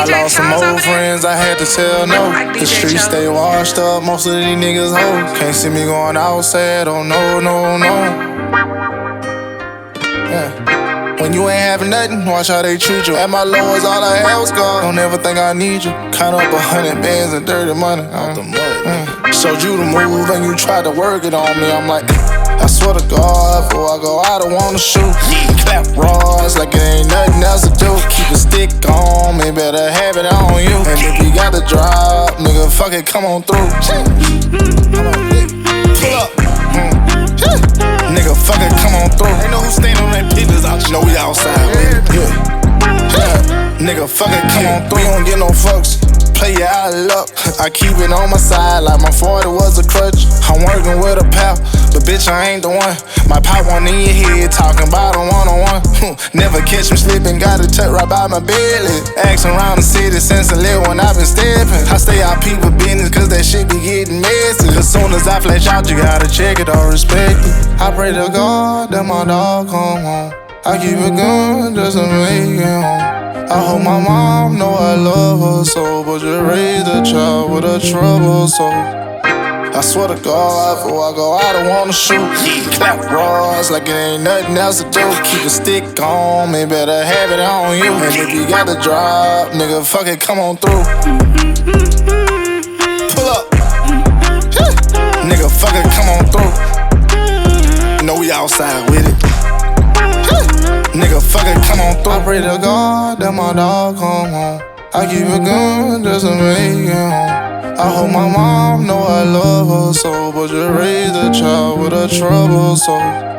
I lost some old friends, I had to tell no. The streets stay washed up, most of these niggas hoes. Can't see me going outside, oh no, no, no. Yeah. When you ain't having nothing, watch how they treat you. At my lowest, all I had was God. Don't ever think I need you. Count up 100 bands and dirty money out the mud. Showed you the move and you tried to work it on me. I'm like, I swear to God, before I go out, I wanna shoot. Clap rods like it ain't nothing else to do. Keep a stick on me, better have it on you. And if you got the drop, nigga, fuck it, come on through. Pull up. Nigga, fuck it, come on through. Ain't no who staying on that pictures out. You know we outside with it. Yeah. Nigga, fuck it, come on through. We don't get no fucks. Play you out of luck. I keep it on my side like my 40 was a crutch. I'm working with a pal, but bitch, I ain't the one. My pop one in your head, talking about a one-on-one. Never catch me slipping, got it tucked right by my belly. Action around the city since a little when I've been stepping. I stay out people business, cause that shit be getting messy. As soon as I flash out, you gotta check it or respect it. I pray to God that my dog come home. I keep it going just to make it home. I hope my mom know I love her so, but you raised a child with a troubled soul. I swear to God, before I go out, I wanna shoot. Clap rods like it ain't nothing else to do. Keep a stick on me, better have it on you. And if you got the drop, nigga, fuck it, come on through. Pull up. Nigga, fuck it, come on through. You know we outside with it. Nigga, fuck it, come on through. I pray to God that my dog come home. I keep it going just to make it home. I hope my mom know I love her so, but you raised a child with a troubled soul.